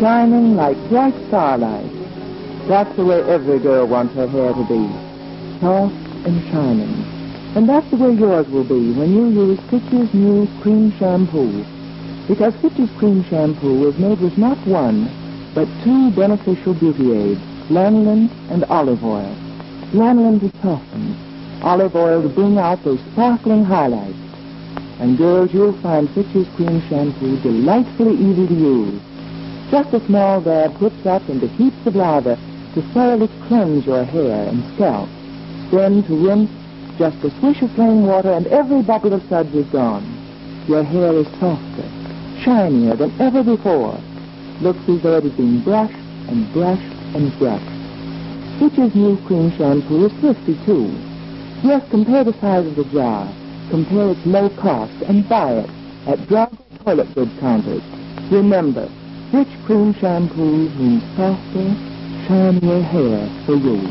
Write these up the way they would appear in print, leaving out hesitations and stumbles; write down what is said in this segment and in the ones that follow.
shining like bright starlight. That's the way every girl wants her hair to be, soft and shining. And that's the way yours will be when you use Fitch's new cream shampoo. Because Fitch's cream shampoo is made with not one, but two beneficial beauty aids, lanolin and olive oil. Lanolin to soften, olive oil to bring out those sparkling highlights. And girls, you'll find Fitch's cream shampoo delightfully easy to use. Just a small dab whipped up into heaps of lather to thoroughly cleanse your hair and scalp. Then to rinse, just a swish of plain water and every bubble of suds is gone. Your hair is softer, shinier than ever before. Looks as though it had been brushed and brushed and brushed. Fitch's new cream shampoo is thrifty, too. Just compare the size of the jar, compare its low cost, and buy it at drug or toilet goods counters. Remember, Fitch cream shampoo means softer, shinier hair for you.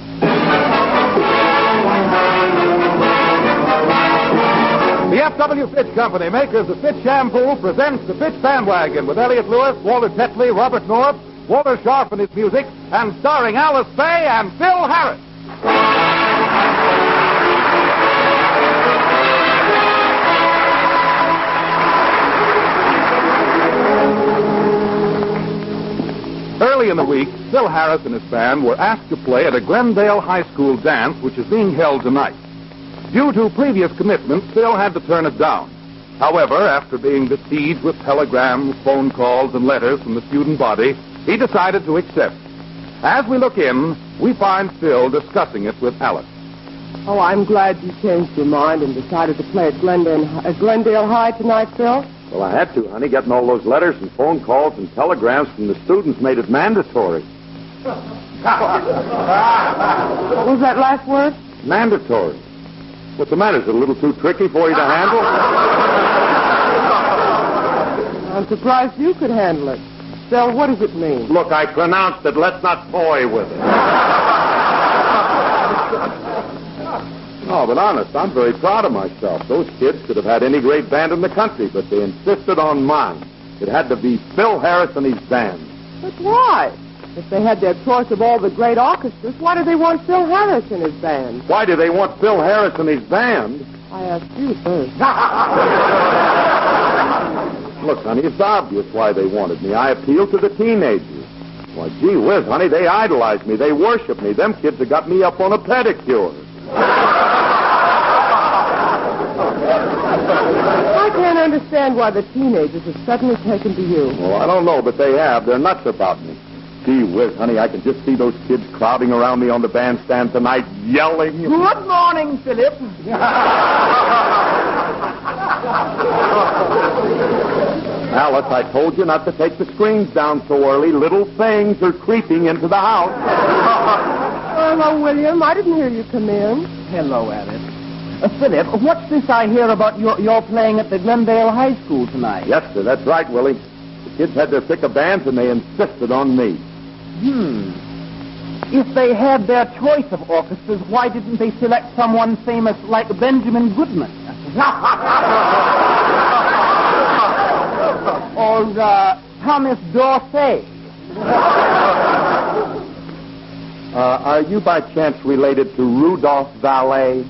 The F.W. Fitch Company, makers of Fitch Shampoo, presents the Fitch Bandwagon with Elliot Lewis, Walter Tetley, Robert North, Walter Scharf and his music, and starring Alice Faye and Phil Harris. Early in the week, Phil Harris and his band were asked to play at a Glendale High School dance, which is being held tonight. Due to previous commitments, Phil had to turn it down. However, after being besieged with telegrams, phone calls, and letters from the student body, he decided to accept. As we look in, we find Phil discussing it with Alice. Oh, I'm glad you changed your mind and decided to play at Glendale High tonight, Phil. Well, I had to, honey. Getting all those letters and phone calls and telegrams from the students made it mandatory. What was that last word? Mandatory. What's the matter? Is it a little too tricky for you to handle? I'm surprised you could handle it. Phil, what does it mean? Look, I pronounced it. Let's not toy with it. No, but honest, I'm very proud of myself. Those kids could have had any great band in the country, but they insisted on mine. It had to be Phil Harris and his band. But why? If they had their choice of all the great orchestras, why do they want Phil Harris and his band? Why do they want Phil Harris and his band? I asked you first. Look, honey, it's obvious why they wanted me. I appealed to the teenagers. Why, gee whiz, honey, they idolize me. They worship me. Them kids have got me up on a pedicure. I can't understand why the teenagers have suddenly taken to you. Well, I don't know, but they have. They're nuts about me. Gee whiz, honey, I can just see those kids crowding around me on the bandstand tonight, yelling. Good morning, Philip. Alice, I told you not to take the screens down so early. Little things are creeping into the house. Hello, William. I didn't hear you come in. Hello, Alice. Philip, what's this I hear about your playing at the Glendale High School tonight? Yes, sir, that's right, Willie. The kids had their pick of bands, and they insisted on me. If they had their choice of orchestras, why didn't they select someone famous like Benjamin Goodman? Or Thomas Dorsey? Are you by chance related to Rudolph Valet?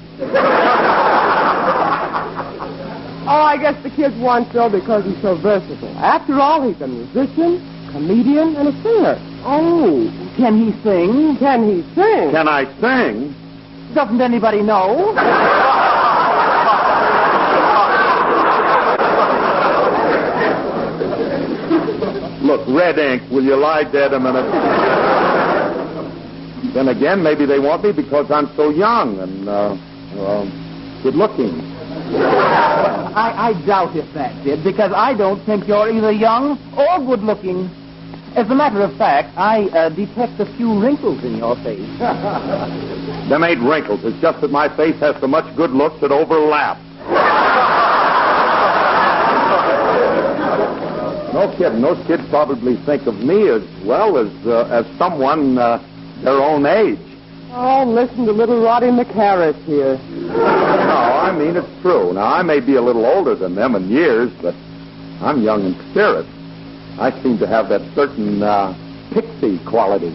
Oh, I guess the kids want Phil because he's so versatile. After all, he's a musician, comedian, and a singer. Oh, can he sing? Can he sing? Can I sing? Doesn't anybody know? Look, red ink, will you lie dead a minute? Then again, maybe they want me because I'm so young and, good-looking. I doubt if that did, because I don't think you're either young or good-looking. As a matter of fact, I detect a few wrinkles in your face. Them ain't wrinkles. It's just that my face has so much good looks that overlap. No kidding. Those kids probably think of me as well as someone their own age. Oh, listen to little Roddy McHarris here. No, I mean, it's true. Now, I may be a little older than them in years, but I'm young in spirit. I seem to have that certain pixie quality.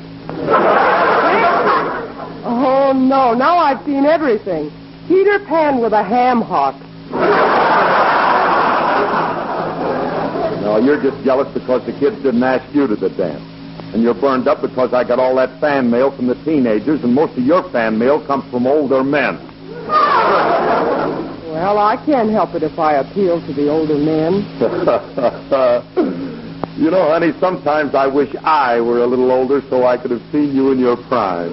Oh, no. Now I've seen everything. Peter Pan with a ham hock. No, you're just jealous because the kids didn't ask you to the dance. And you're burned up because I got all that fan mail from the teenagers, and most of your fan mail comes from older men. Well, I can't help it if I appeal to the older men. You know, honey, sometimes I wish I were a little older so I could have seen you in your prime.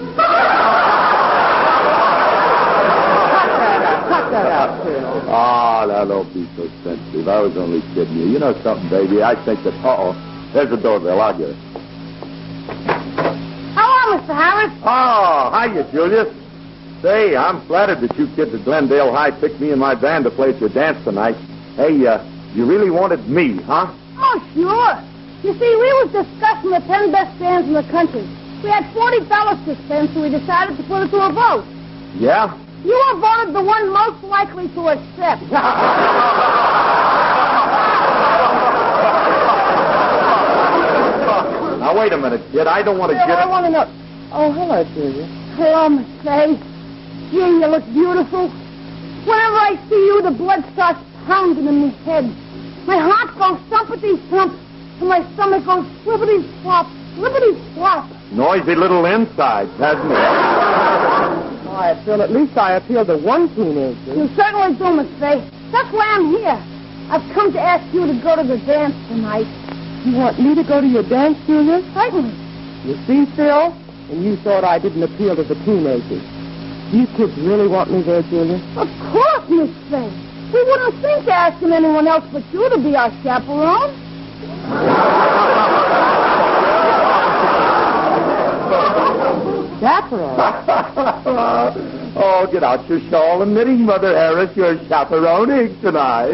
Cut that out, Phil. Ah, now don't be so sensitive. I was only kidding you. You know something, baby? I think that... Uh-oh. There's the doorbell. I'll get it. Hello, Mr. Harris. Oh, hiya, Julius. Say, I'm flattered that you kids at Glendale High picked me and my band to play at your dance tonight. Hey, you really wanted me, huh? Oh, sure. You see, we was discussing the 10 best bands in the country. We had $40 to spend, so we decided to put it to a vote. Yeah? You were voted the one most likely to accept. Now, wait a minute, kid. I don't want to Phil, get... I want to know... Oh, hello, Julia. Hello, Miss Fay. Gee, you look beautiful. Whenever I see you, the blood starts pounding in my head. My heart goes thumpity-thump, and my stomach goes flippity-flop, flippity-flop. Noisy little insides, hasn't it? Why, Phil, at least I appeal to one teenager. You certainly do, Miss Fay. That's why I'm here. I've come to ask you to go to the dance tonight. You want me to go to your dance, Julia? Certainly. You see, Phil? And you thought I didn't appeal to the teenagers. You kids really want me there, Julia? Of course, Miss Fay. We wouldn't think of asking anyone else but you to be our chaperone. Chaperone? Oh, get out your shawl and knitting, Mother Harris. You're chaperoning tonight.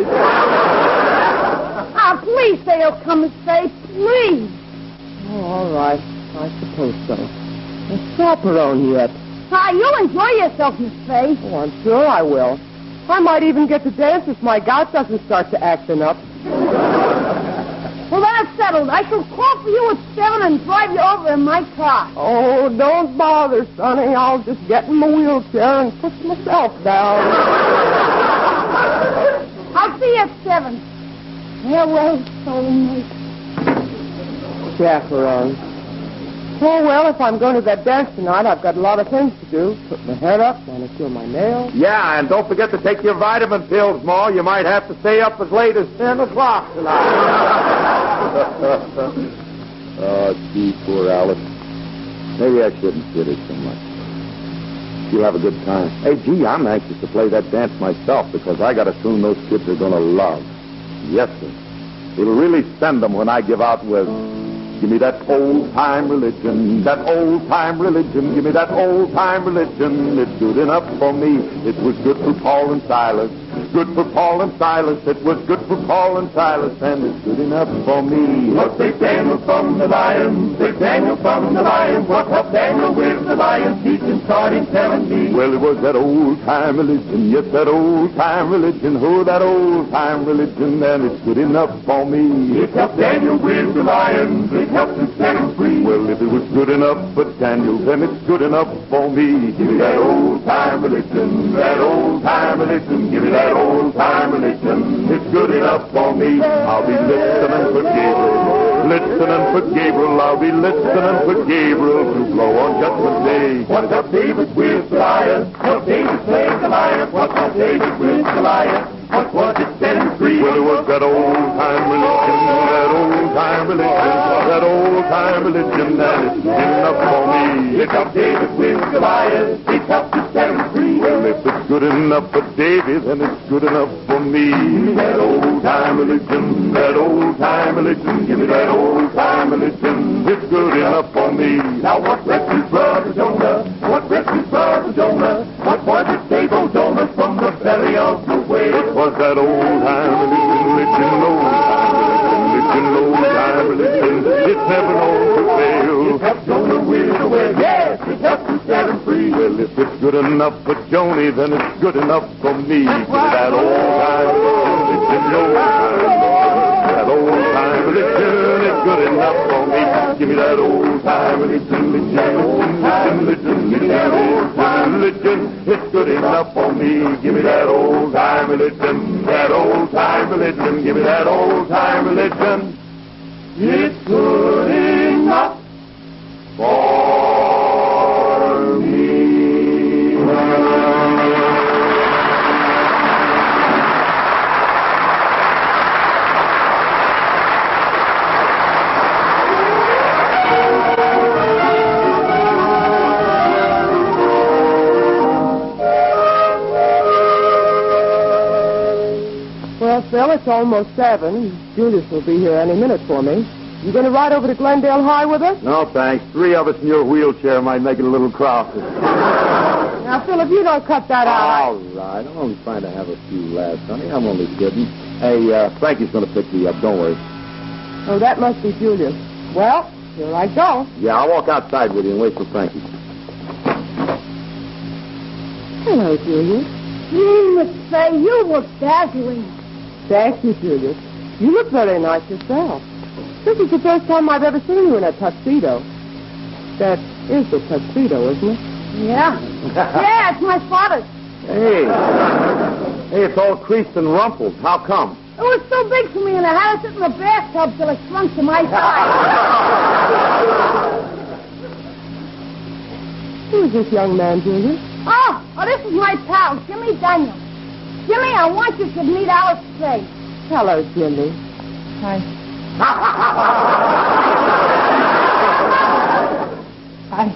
Ah, please say you'll come, Miss Fay. Please. Oh, all right. I suppose so. A chaperone yet. Ah, you'll enjoy yourself, Miss Fay. Oh, I'm sure I will. I might even get to dance if my gout doesn't start to acting up. Well, that's settled. I shall call for you at 7 and drive you over in my car. Oh, don't bother, Sonny. I'll just get in the wheelchair and push myself down. I'll see you at 7. Farewell, soulmate. Chaperone. Oh, well, if I'm going to that dance tonight, I've got a lot of things to do. Put my hair up, manicure my nails. Yeah, and don't forget to take your vitamin pills, Ma. You might have to stay up as late as 10 o'clock tonight. Oh, gee, poor Alice. Maybe I shouldn't kid her so much. She'll have a good time. Hey, gee, I'm anxious to play that dance myself because I got a tune those kids are going to love. Yes, sir. It'll really send them when I give out with... Give me that old-time religion, that old-time religion. Give me that old-time religion. It's good enough for me. It was good for Paul and Silas. Good for Paul and Silas. It was good for Paul and Silas. And it's good enough for me. What saved Daniel from the lion? Saved Daniel from the lion. What helped Daniel with the lion? Teaching, starting, telling me. Well, it was that old-time religion. Yes, that old-time religion. Oh, that old-time religion. And it's good enough for me. It helped Daniel with the lion. It helped him set him free. Well, if it was good enough for Daniel, then it's good enough for me. Give me that old-time religion. That old-time religion. Give me that old-time religion. It's good enough for me. I'll be listening for Gabriel. Listening for Gabriel. I'll be listening for Gabriel to blow on Judgment Day. What helped David with Goliath? Helped David slay Goliath. What helped David with Goliath? What was it set him free? Well, it was that old-time religion, that old-time religion, that old-time religion, and it's good enough for me. It helped David with Goliath. It helped to set him free. Well, if it's good enough for David, then it's good enough for me. Give me that old-time religion, that old-time religion. Give me that old-time religion. It's good enough for me. Now what rescued Brother Jonah? What rescued Brother Jonah? What was it saved old Jonah from the belly of the whale? It was that old-time religion, old-time religion. It's never known to fail. It helped Jonah with the whale. Yes, it helped to set him free. Well, if it's good enough for Joni, then it's good enough for me. Give me that old-time religion, that old-time religion. It's It's good enough for me. Give me that old-time religion. Give me that old-time religion. It's good enough for me. Give me that old-time religion. That old-time religion. Give me that old-time religion. It's good enough for me. Well, Phil, it's almost 7. Julius will be here any minute for me. You going to ride over to Glendale High with us? No, thanks. 3 of us in your wheelchair might make it a little crowded. Now, Phil, if you don't cut that out... All right. I'm only trying to have a few laughs, honey. I'm only kidding. Hey, Frankie's going to pick me up. Don't worry. Oh, that must be Julius. Well, here I go. Yeah, I'll walk outside with you and wait for Frankie. Hello, Julius. Miss Fay, you look dazzling. Thank you, Julius. You look very nice yourself. This is the first time I've ever seen you in a tuxedo. That is a tuxedo, isn't it? Yeah. Yeah, it's my father's. Hey. Hey, it's all creased and rumpled. How come? It was so big for me, and I had to sit in the bathtub till it shrunk to my size. Who is this young man, Julius? Oh, this is my pal, Jimmy Daniels. Jimmy, I want you to meet Alice Fay. Hello, Jimmy. Hi. Hi.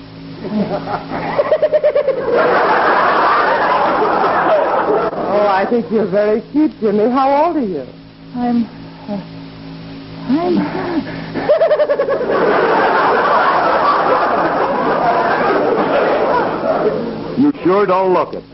Oh, I think you're very cute, Jimmy. How old are you? I'm... You sure don't look it.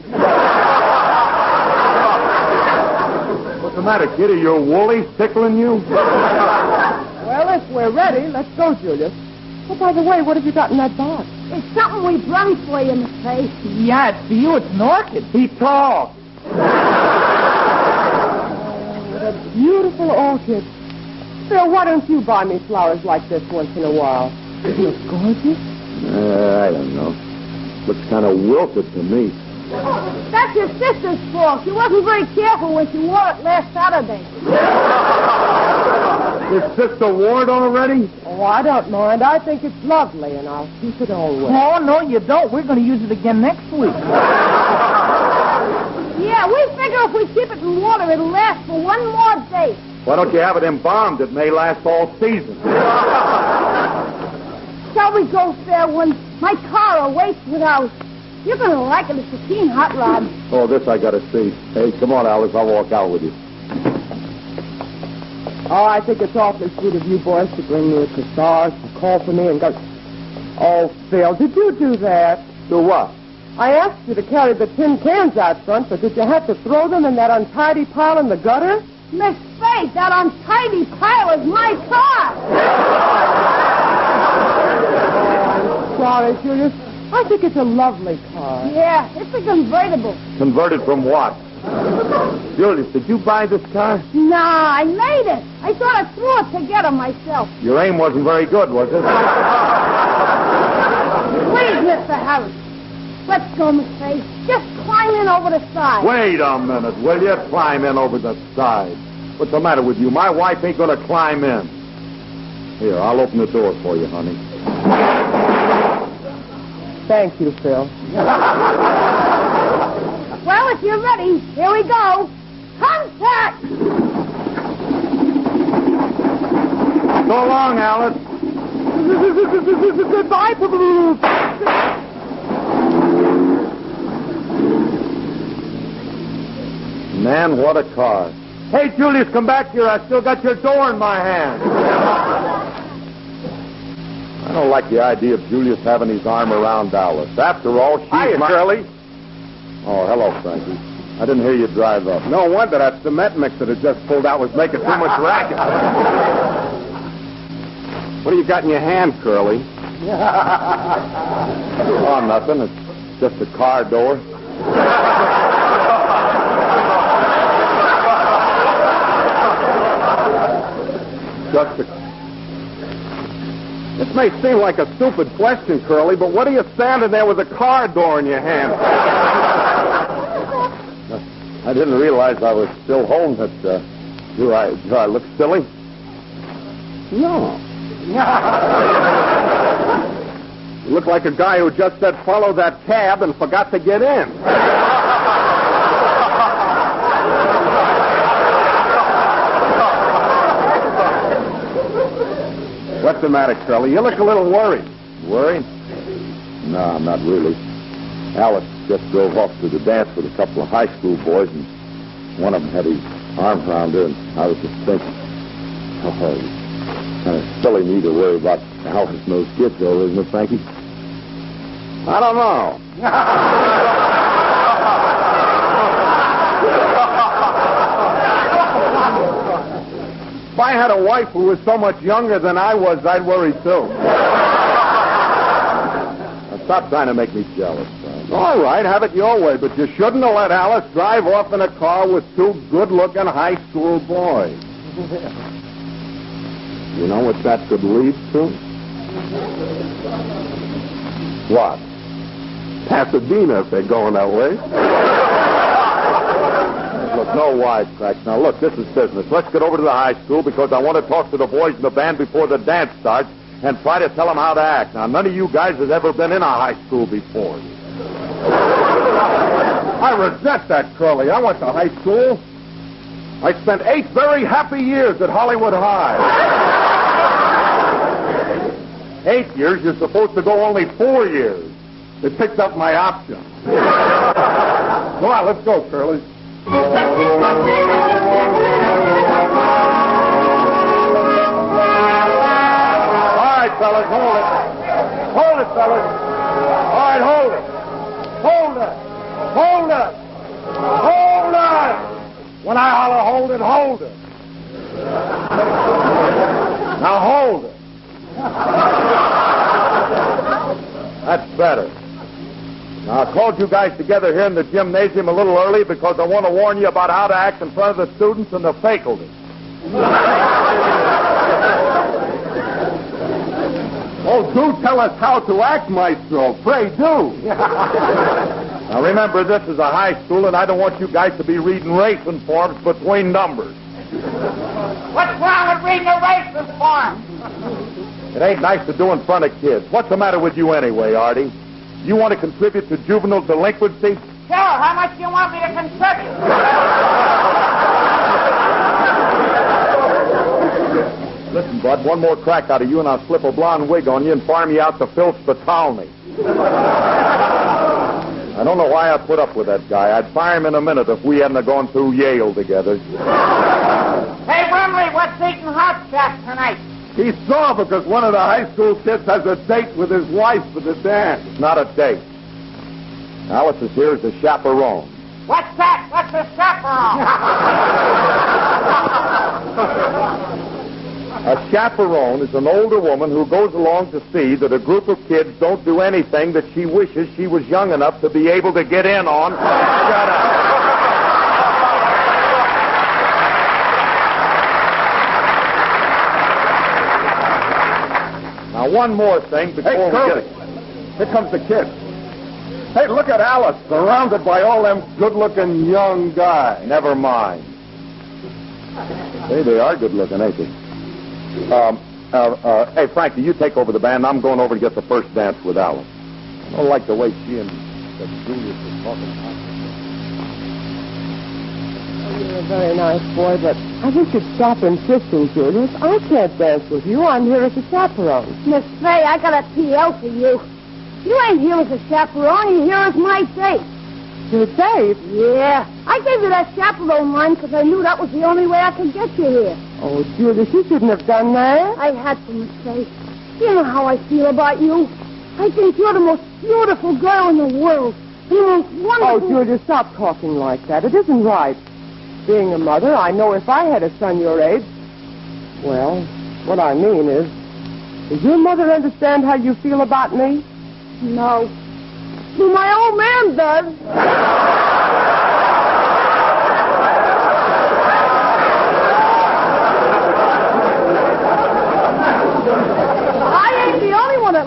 What's the matter, kid? Are your woolies tickling you? Well, if we're ready, let's go, Julius. Oh, by the way, what have you got in that box? It's something we brung for you, Miss Fay. Yeah, it's for you. It's an orchid. He talks. What a beautiful orchid. Phil, why don't you buy me flowers like this once in a while? Isn't it gorgeous? I don't know. Looks kind of wilted to me. That's your sister's fault. She wasn't very careful when she wore it last Saturday. Is Sister Ward already? Oh, I don't mind. I think it's lovely, and I'll keep it always. Oh, no, you don't. We're going to use it again next week. Yeah, we figure if we keep it in water, it'll last for one more day. Why don't you have it embalmed? It may last all season. Shall we go, fair one? My car awaits without. You're going to like it. It's a keen hot rod. Oh, this I got to see. Hey, come on, Alice. I'll walk out with you. Oh, I think it's awfully sweet of you boys to bring me a corsage, to call for me, and go... Oh, Phil, did you do that? Do what? I asked you to carry the tin cans out front, but did you have to throw them in that untidy pile in the gutter? Miss Fay, that untidy pile is my car. Sorry, Julius. I think it's a lovely car. Yeah, it's a convertible. Converted from what? Julius, did you buy this car? Nah, I made it. I sort of threw it together myself. Your aim wasn't very good, was it? Please, Mr. Harris. Let's go, Miss Fay. Just climb in over the side. Wait a minute, will you? Climb in over the side. What's the matter with you? My wife ain't going to climb in. Here, I'll open the door for you, honey. Thank you, Phil. Well, if you're ready, here we go. Contact! So long, Alice. Goodbye. Man, what a car. Hey, Julius, come back here. I still got your door in my hand. I don't like the idea of Julius having his arm around Alice. After all, she's my... Shirley. Oh, hello, Frankie. I didn't hear you drive up. No wonder that cement mix that had just pulled out was making too much racket. What do you got in your hand, Curly? Oh, nothing. It's just a car door. This may seem like a stupid question, Curly, but what are you standing there with a car door in your hand? I didn't realize I was still home. Do I look silly? No. You look like a guy who just said follow that cab and forgot to get in. What's the matter, Curly? You look a little worried. Worried? No, not really. Alice just drove off to the dance with a couple of high school boys, and one of them had his arm around her, and I was just thinking, oh, it's kind of silly me to worry about Alice and those kids, though, isn't it, Frankie? I don't know. If I had a wife who was so much younger than I was, I'd worry, too. Now, stop trying to make me jealous, Frank. All right, have it your way, but you shouldn't have let Alice drive off in a car with two good-looking high school boys. You know what that could lead to? What? Pasadena, if they're going that way. Look, no wisecracks. Now, look, this is business. Let's get over to the high school because I want to talk to the boys in the band before the dance starts and try to tell them how to act. Now, none of you guys has ever been in a high school before. I resent that, Curly. I went to high school. I spent 8 very happy years at Hollywood High. 8 years? You're supposed to go only 4 years. They picked up my option. Come on, let's go, Curly. All right, fellas, hold it. Hold it, fellas. All right, hold it. Hold it. Hold it. Hold it. When I holler, hold it, hold it. Now hold it. That's better. Now, I called you guys together here in the gymnasium a little early because I want to warn you about how to act in front of the students and the faculty. Oh, do tell us how to act, Maestro. Pray do. Now, remember, this is a high school, and I don't want you guys to be reading racing forms between numbers. What's wrong with reading a racing form? It ain't nice to do in front of kids. What's the matter with you anyway, Artie? You want to contribute to juvenile delinquency? Sure, how much do you want me to contribute? Listen, Bud, one more crack out of you and I'll slip a blonde wig on you and farm you out to Phil Spitalny. I don't know why I put up with that guy. I'd fire him in a minute if we hadn't gone through Yale together. Hey, Wimley, what's eating hot shot tonight? He's sore because one of the high school kids has a date with his wife for the dance. It's not a date. Alice is here as a chaperone. What's that? What's a chaperone? A chaperone is an older woman who goes along to see that a group of kids don't do anything that she wishes she was young enough to be able to get in on. Shut up. Now, one more thing before Hey, we Curly. get... Here comes the kid. Hey, look at Alice, surrounded by all them good-looking young guys. Never mind. Hey, they are good-looking, ain't they? Hey, Frankie, you take over the band. I'm going over to get the first dance with Alice. I don't like the way she and Julius are talking. You're a very nice boy, but I think you'd stop insisting, Julius. I can't dance with you. I'm here as a chaperone. Miss Fay, I got a TL for you. You ain't here as a chaperone. You're here as my date. You're safe. Yeah. I gave you that chaperone line because I knew that was the only way I could get you here. Oh, Julius, you shouldn't have done that. I had to, Miss Fay. You know how I feel about you. I think you're the most beautiful girl in the world. The most wonderful... Oh, Julius, stop talking like that. It isn't right. Being a mother, I know if I had a son your age... Well, what I mean is, does your mother understand how you feel about me? No. Well, my old man does. I ain't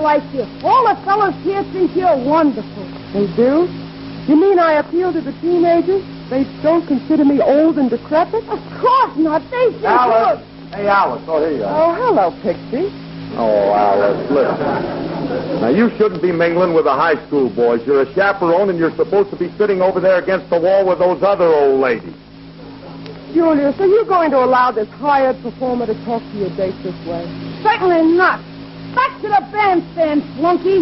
like you. All the fellas here think you're wonderful. They do? You mean I appeal to the teenagers? They don't consider me old and decrepit? Of course not. They think Alice! you're... Hey, Alice. Oh, here you are. Oh, hello, Pixie. Oh, Alice, listen. Now, you shouldn't be mingling with the high school boys. You're a chaperone, and you're supposed to be sitting over there against the wall with those other old ladies. Julius, are you going to allow this hired performer to talk to your date this way? Certainly not. Back to the bandstand, flunky.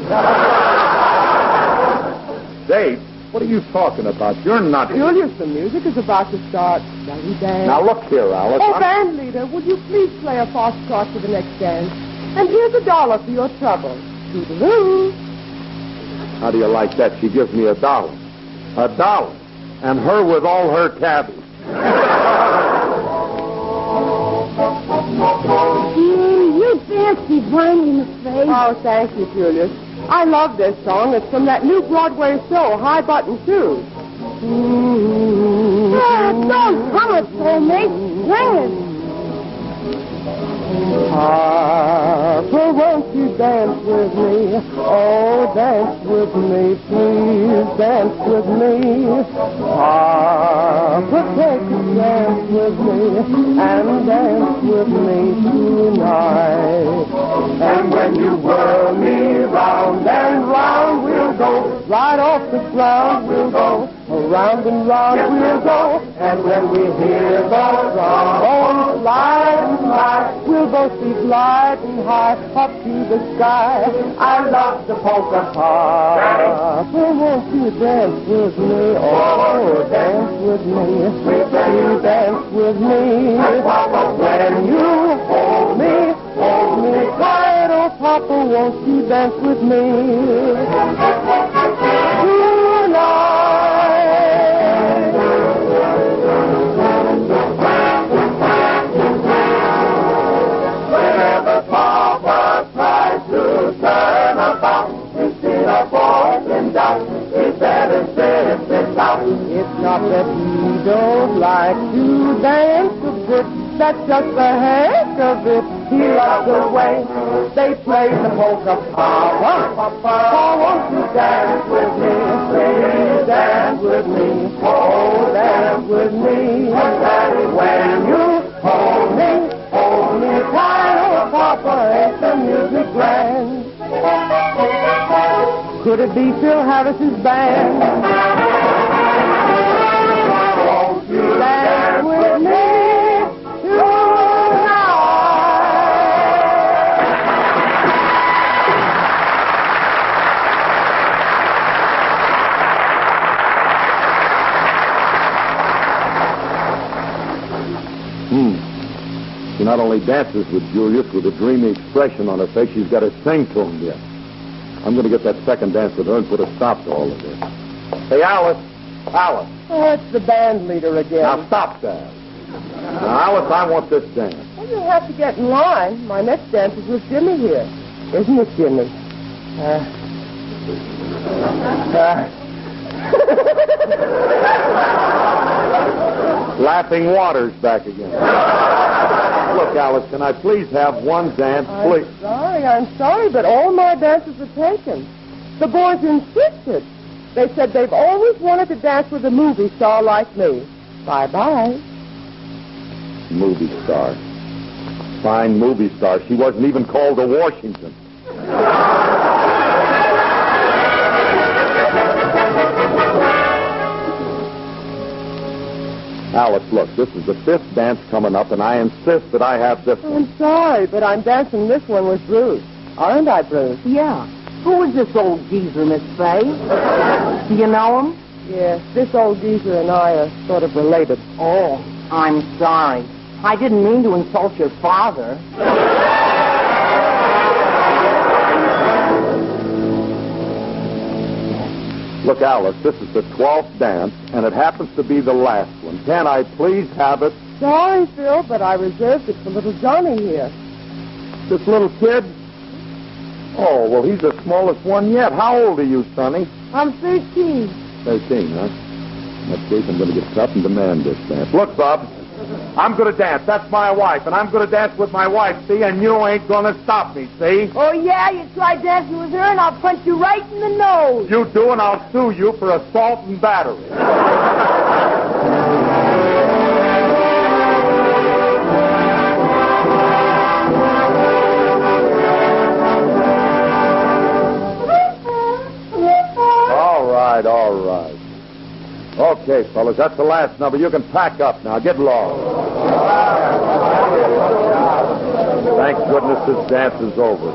Dave, what are you talking about? You're not... Julius, the music is about to start. Shall we dance? Now, look here, Alice. Oh, band leader, would you please play a foxtrot for the next dance? And here's $1 for your trouble. Toodaloo. How do you like that? She gives me $1. $1. And her with all her cabbies. You dance divine in the face. Oh, thank you, Julius. I love this song. It's from that new Broadway show, High Button Shoes. Don't hum it for me. Sing it. Harper, won't you dance with me? Oh, dance with me, please dance with me. Harper, take a dance with me and dance with me tonight. And when you whirl me round and round, we'll go right off the ground. We'll go around and round, we'll go. And when we hear the drum slide and high, we'll both be gliding high up to the sky. I love the polka part. So won't you dance with me? Oh, dance with me. You dance with me. When you hold me tight. Oh, Papa, won't you dance with me? Tonight. It's not that he don't like to dance a bit, that's just the heck of it. He loves the way they play the polka. Papa, won't you dance with me? Please dance with me. Oh, dance with me. When you hold me tight, oh, Papa, ain't the music grand? Could it be Phil Harris's band? Won't you dance with me tonight? She not only dances with Julius with a dreamy expression on her face, she's got to sing to him yet. I'm going to get that second dance with her and put a stop to all of this. Hey, Alice. Alice. Oh, it's the band leader again. Now, stop that. Now, Alice, I want this dance. Well, you'll have to get in line. My next dance is with Jimmy here. Isn't it, Jimmy? Laughing Water's back again. Look, Alice, can I please have one dance, please? I'm sorry, but all my dances are taken. The boys insisted. They said they've always wanted to dance with a movie star like me. Bye-bye. Movie star. Fine movie star. She wasn't even called to Washington. Alice, look, this is the 5th dance coming up, and I insist that I have this one. I'm sorry, but I'm dancing this one with Bruce. Aren't I, Bruce? Yeah. Who is this old geezer, Miss Fay? Do you know him? Yes, this old geezer and I are sort of related. Oh, I'm sorry. I didn't mean to insult your father. Look, Alice, this is the 12th dance, and it happens to be the last one. Can I please have it? Sorry, Phil, but I reserved it for little Johnny here. This little kid? Oh, well, he's the smallest one yet. How old are you, Sonny? I'm 13. 13, huh? In that case, I'm going to get tough and demand this dance. Look, Bob, I'm going to dance. That's my wife, and I'm going to dance with my wife, see? And you ain't going to stop me, see? Oh, yeah? You try dancing with her, and I'll punch you right in the nose. You do, and I'll sue you for assault and battery. All right. Okay, fellas, that's the last number. You can pack up now. Get lost. Thank goodness this dance is over.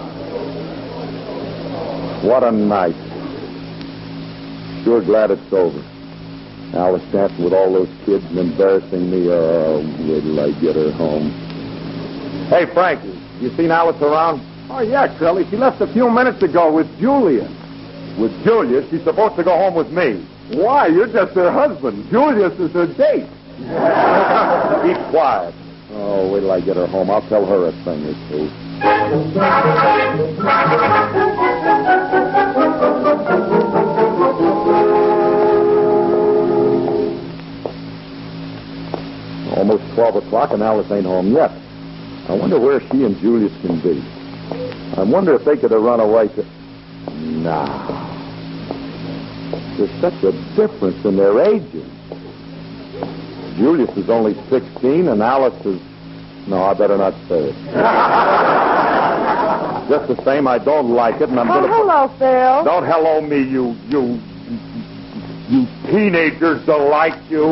What a night. Sure glad it's over. Alice dancing with all those kids and embarrassing me. Oh, wait till I get her home. Hey, Frankie, you seen Alice around? Oh, yeah, Curly. She left a few minutes ago with Julius. With Julius? She's supposed to go home with me. Why? You're just her husband. Julius is her date. Keep quiet. Oh, wait till I get her home. I'll tell her a thing or two. Almost 12 o'clock and Alice ain't home yet. I wonder where she and Julius can be. I wonder if they could have run away to... Nah. There's such a difference in their ages. Julius is only 16 and Alice is... No, I better not say it. Just the same, I don't like it, and I'm going to... hello, Phil. Don't hello me, you teenagers don't like you.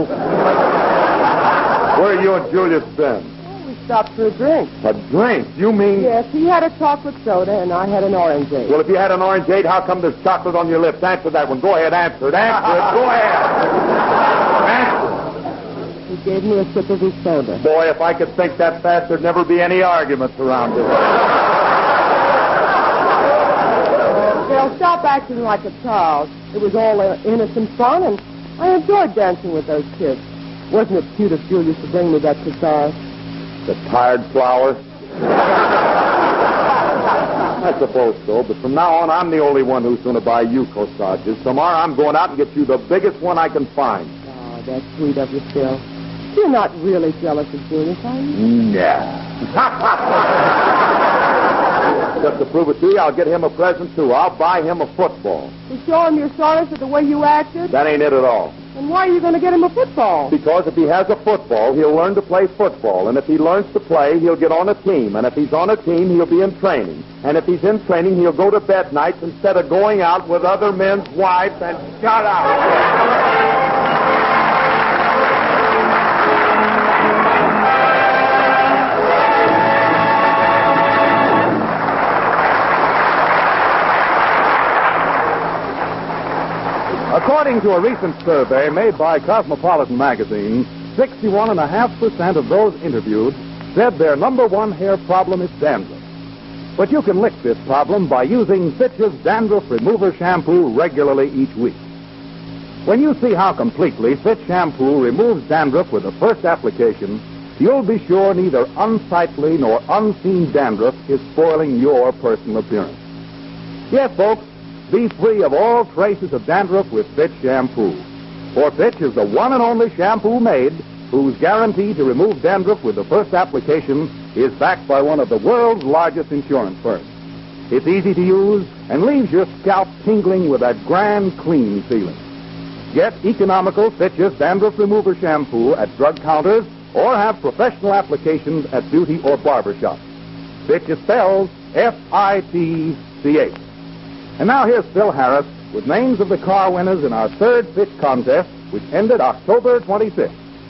Where you and Julius been? We stopped for a drink. A drink? You mean... Yes, he had a chocolate soda, and I had an orangeade. Well, if you had an orangeade, how come there's chocolate on your lips? Answer that one. Go ahead, answer it. Answer it. Go ahead. Answer it. He gave me a sip of his soda. Boy, if I could think that fast, there'd never be any arguments around here. Phil, stop acting like a child. It was all innocent fun, and I enjoyed dancing with those kids. Wasn't it cute of Julius to bring me that corsage? The tired flower? I suppose so, but from now on, I'm the only one who's going to buy you corsages. Tomorrow, I'm going out and get you the biggest one I can find. Oh, that's sweet of you, Phil. You're not really jealous of Julius, are you? Yeah. Just to prove it to you, I'll get him a present, too. I'll buy him a football. To show him you're sorry for the way you acted? That ain't it at all. And why are you going to get him a football? Because if he has a football, he'll learn to play football. And if he learns to play, he'll get on a team. And if he's on a team, he'll be in training. And if he's in training, he'll go to bed nights instead of going out with other men's wives and shut up. According to a recent survey made by Cosmopolitan magazine, 61.5% of those interviewed said their number one hair problem is dandruff. But you can lick this problem by using Fitch's Dandruff Remover Shampoo regularly each week. When you see how completely Fitch Shampoo removes dandruff with the first application, you'll be sure neither unsightly nor unseen dandruff is spoiling your personal appearance. Yes, folks, be free of all traces of dandruff with Fitch Shampoo. For Fitch is the one and only shampoo made whose guarantee to remove dandruff with the first application is backed by one of the world's largest insurance firms. It's easy to use and leaves your scalp tingling with that grand, clean feeling. Get economical Fitch's Dandruff Remover Shampoo at drug counters or have professional applications at beauty or barber shops. Fitch is spelled F-I-T-C-H. And now here's Phil Harris with names of the car winners in our third Fitch contest, which ended October 26th.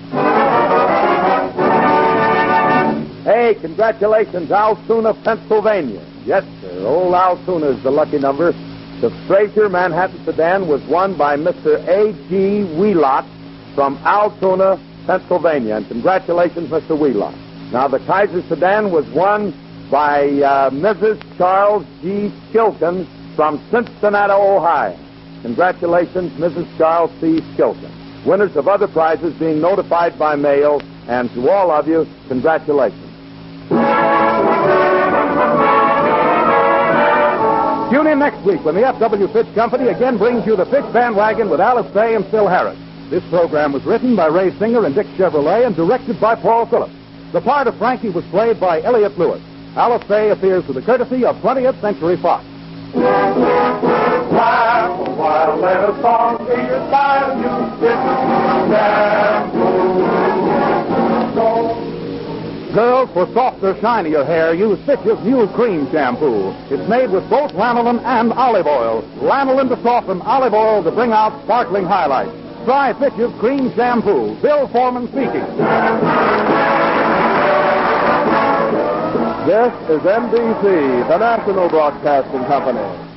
Hey, congratulations, Altoona, Pennsylvania. Yes, sir, old Altoona is the lucky number. The Frazier Manhattan sedan was won by Mr. A.G. Wheelot from Altoona, Pennsylvania. And congratulations, Mr. Wheelot. Now, the Kaiser sedan was won by Mrs. Charles G. Skilton from Cincinnati, Ohio. Congratulations, Mrs. Charles C. Skilton. Winners of other prizes being notified by mail, and to all of you, congratulations. Tune in next week when the F.W. Fitch Company again brings you the Fitch Bandwagon with Alice Faye and Phil Harris. This program was written by Ray Singer and Dick Chevrolet and directed by Paul Phillips. The part of Frankie was played by Elliott Lewis. Alice Faye appears with the courtesy of 20th Century Fox. Laugh a while, let a song be your style. You Girls, for softer, shinier hair, use Fitch's new cream shampoo. It's made with both lanolin and olive oil. Lanolin to soften, olive oil to bring out sparkling highlights. Try Fitch's cream shampoo. Bill Foreman speaking. This is NBC, the national broadcasting company.